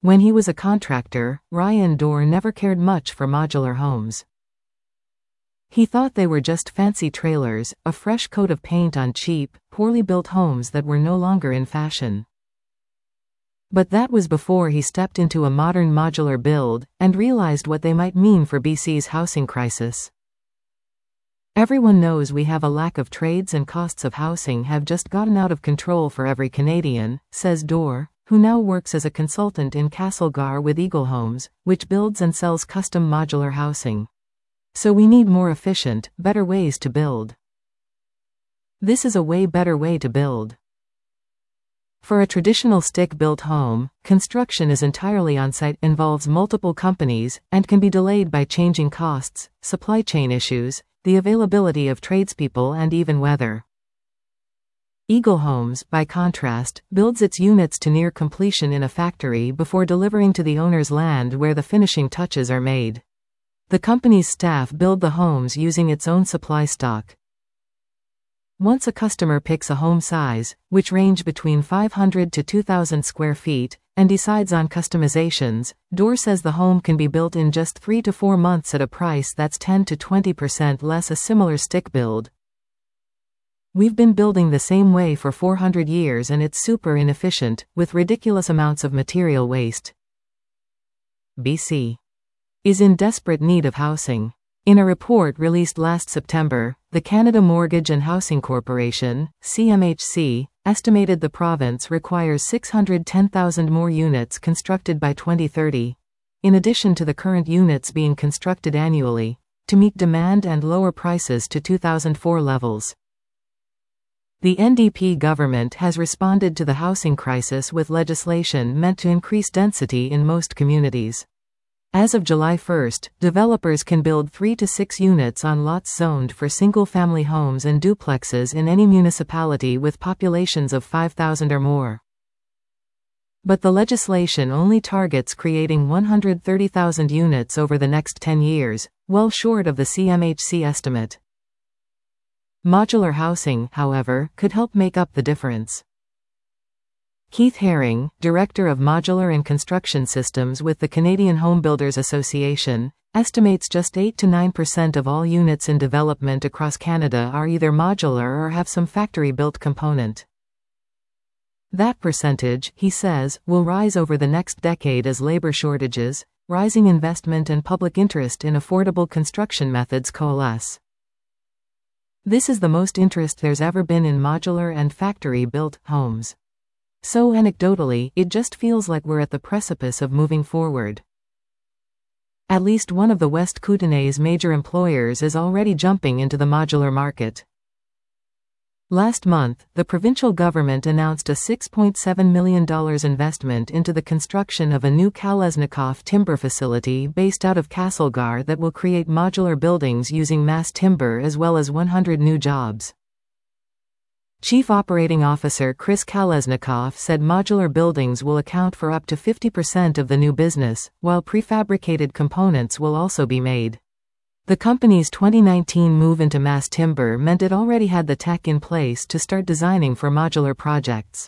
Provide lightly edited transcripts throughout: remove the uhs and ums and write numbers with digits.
When he was a contractor, Ryan Dorr never cared much for modular homes. He thought they were just fancy trailers, a fresh coat of paint on cheap, poorly built homes that were no longer in fashion. But that was before he stepped into a modern modular build, and realized what they might mean for BC's housing crisis. Everyone knows we have a lack of trades and costs of housing have just gotten out of control for every Canadian, says Dorr, who now works as a consultant in Castlegar with Eagle Homes, which builds and sells custom modular housing. So we need more efficient, better ways to build. This is a way better way to build. For a traditional stick-built home, construction is entirely on-site, involves multiple companies, and can be delayed by changing costs, supply chain issues, the availability of tradespeople and even weather. Eagle Homes, by contrast, builds its units to near completion in a factory before delivering to the owner's land where the finishing touches are made. The company's staff build the homes using its own supply stock. Once a customer picks a home size, which range between 500 to 2,000 square feet, and decides on customizations, Dorr says the home can be built in just 3 to 4 months at a price that's 10 to 20% less a similar stick build. We've been building the same way for 400 years and it's super inefficient, with ridiculous amounts of material waste. BC is in desperate need of housing. In a report released last September, the Canada Mortgage and Housing Corporation, CMHC, estimated the province requires 610,000 more units constructed by 2030, in addition to the current units being constructed annually, to meet demand and lower prices to 2004 levels. The NDP government has responded to the housing crisis with legislation meant to increase density in most communities. As of July 1, developers can build 3 to 6 units on lots zoned for single-family homes and duplexes in any municipality with populations of 5,000 or more. But the legislation only targets creating 130,000 units over the next 10 years, well short of the CMHC estimate. Modular housing, however, could help make up the difference. Keith Herring, Director of Modular and Construction Systems with the Canadian Home Builders Association, estimates just 8 to 9% of all units in development across Canada are either modular or have some factory-built component. That percentage, he says, will rise over the next decade as labor shortages, rising investment and public interest in affordable construction methods coalesce. This is the most interest there's ever been in modular and factory-built homes. So anecdotally, it just feels like we're at the precipice of moving forward. At least one of the West Kootenay's major employers is already jumping into the modular market. Last month, the provincial government announced a $6.7 million investment into the construction of a new Kalesnikoff timber facility based out of Castlegar that will create modular buildings using mass timber as well as 100 new jobs. Chief Operating Officer Chris Kalesnikoff said modular buildings will account for up to 50% of the new business, while prefabricated components will also be made. The company's 2019 move into mass timber meant it already had the tech in place to start designing for modular projects.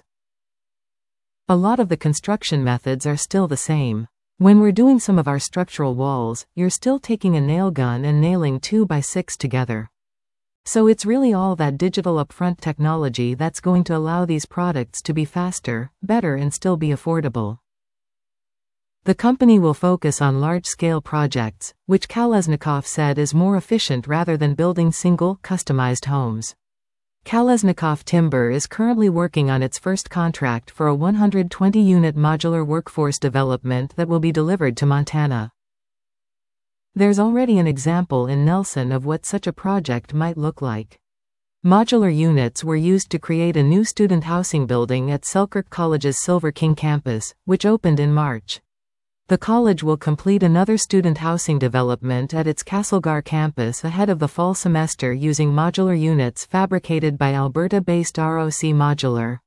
A lot of the construction methods are still the same. When we're doing some of our structural walls, you're still taking a nail gun and nailing 2x6 together. So it's really all that digital upfront technology that's going to allow these products to be faster, better and still be affordable. The company will focus on large-scale projects, which Kalesnikoff said is more efficient rather than building single, customized homes. Kalesnikoff Timber is currently working on its first contract for a 120-unit modular workforce development that will be delivered to Montana. There's already an example in Nelson of what such a project might look like. Modular units were used to create a new student housing building at Selkirk College's Silver King campus, which opened in March. The college will complete another student housing development at its Castlegar campus ahead of the fall semester using modular units fabricated by Alberta-based ROC Modular.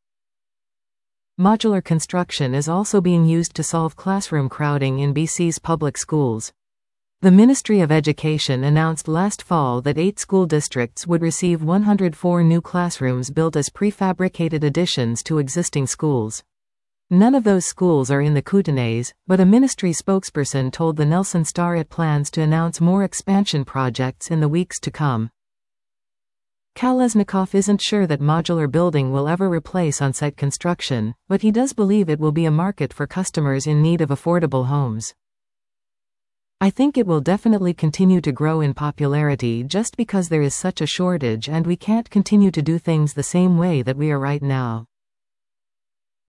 Modular construction is also being used to solve classroom crowding in BC's public schools. The Ministry of Education announced last fall that 8 school districts would receive 104 new classrooms built as prefabricated additions to existing schools. None of those schools are in the Kootenays, but a ministry spokesperson told the Nelson Star it plans to announce more expansion projects in the weeks to come. Kolesnikov isn't sure that modular building will ever replace on-site construction, but he does believe it will be a market for customers in need of affordable homes. I think it will definitely continue to grow in popularity just because there is such a shortage and we can't continue to do things the same way that we are right now.